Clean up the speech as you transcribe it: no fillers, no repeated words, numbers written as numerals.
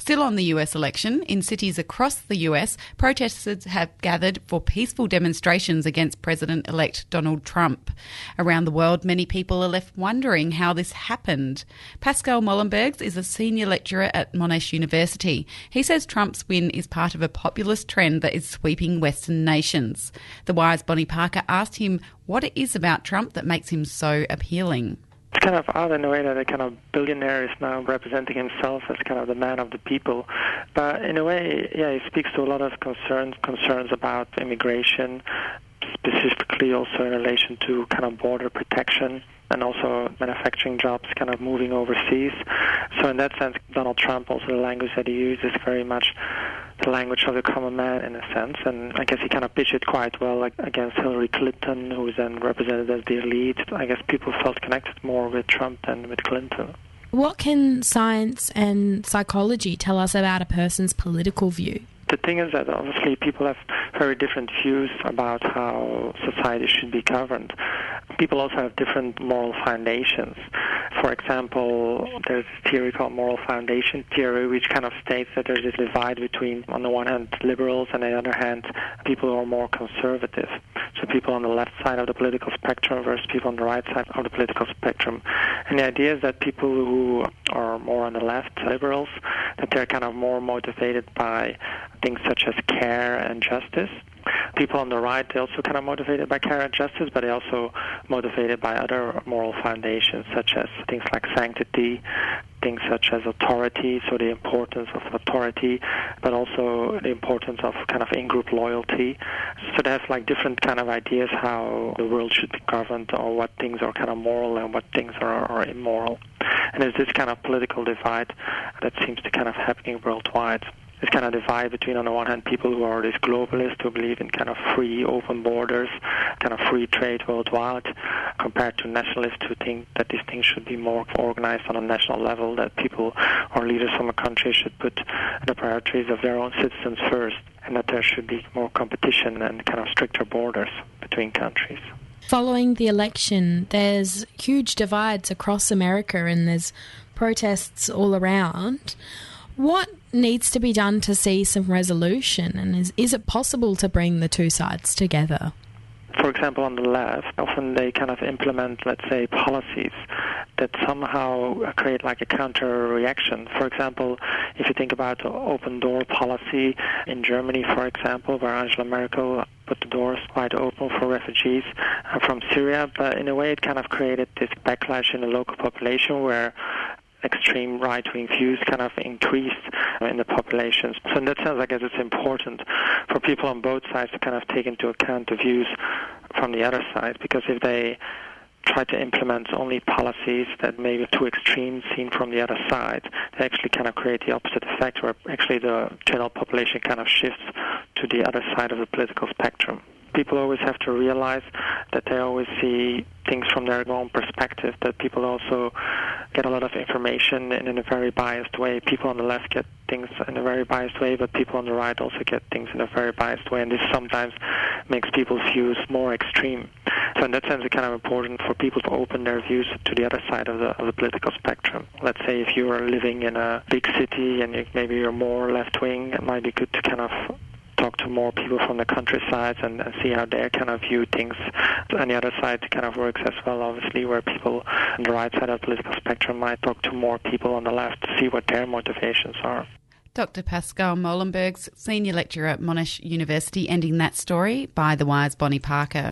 Still on the US election, in cities across the US, protesters have gathered for peaceful demonstrations against President-elect Donald Trump. Around the world, many people are left wondering how this happened. Pascal Molenbergs is a senior lecturer at Monash University. He says Trump's win is part of a populist trend that is sweeping Western nations. The Wire's Bonnie Parker asked him what it is about Trump that makes him so appealing. It's kind of odd in a way that a kind of billionaire is now representing himself as kind of the man of the people. But in a way, he speaks to a lot of concerns about immigration, specifically also in relation to kind of border protection and also manufacturing jobs kind of moving overseas. So in that sense, Donald Trump, also the language that he uses, very much the language of the common man in a sense, and I guess he kind of pitched it quite well against Hillary Clinton, who was then represented as the elite. I guess people felt connected more with Trump than with Clinton. What can science and psychology tell us about a person's political view? The thing is that obviously people have very different views about how society should be governed. People also have different moral foundations. For example, there's a theory called moral foundation theory, which kind of states that there's this divide between, on the one hand, liberals, and on the other hand, people who are more conservative. So people on the left side of the political spectrum versus people on the right side of the political spectrum. And the idea is that people who are more on the left, liberals, that they're kind of more motivated by things such as care and justice. People on the right, they're also kind of motivated by care and justice, but they're also motivated by other moral foundations, such as things like sanctity, things such as authority, so the importance of authority, but also the importance of kind of in-group loyalty. So they have like different kind of ideas how the world should be governed, or what things are kind of moral and what things are immoral. And there's this kind of political divide that seems to kind of happening worldwide. This kind of divide between, on the one hand, people who are these globalists who believe in kind of free, open borders, kind of free trade worldwide, compared to nationalists who think that these things should be more organized on a national level, that people or leaders from a country should put the priorities of their own citizens first, and that there should be more competition and kind of stricter borders between countries. Following the election, there's huge divides across America and there's protests all around. What needs to be done to see some resolution, and is it possible to bring the two sides together? For example, on the left, often they kind of implement, let's say, policies that somehow create like a counter-reaction. For example, if you think about the open door policy in Germany, for example, where Angela Merkel put the doors wide open for refugees from Syria, but in a way it kind of created this backlash in the local population where extreme right-wing views kind of increased in the populations. So in that sense, I guess it's important for people on both sides to kind of take into account the views from the other side, because if they try to implement only policies that may be too extreme seen from the other side, they actually kind of create the opposite effect, where actually the general population kind of shifts to the other side of the political spectrum. People always have to realize that they always see things from their own perspective, that people also get a lot of information in a very biased way. People on the left get things in a very biased way, but people on the right also get things in a very biased way, and this sometimes makes people's views more extreme. So in that sense, it's kind of important for people to open their views to the other side of the political spectrum. Let's say if you are living in a big city and maybe you're more left-wing, it might be good to kind of talk to more people from the countryside and see how they kind of view things. On the other side, it kind of works as well, obviously, where people on the right side of the political spectrum might talk to more people on the left to see what their motivations are. Dr. Pascal Molenbergs, senior lecturer at Monash University, ending that story by The Wire's Bonnie Parker.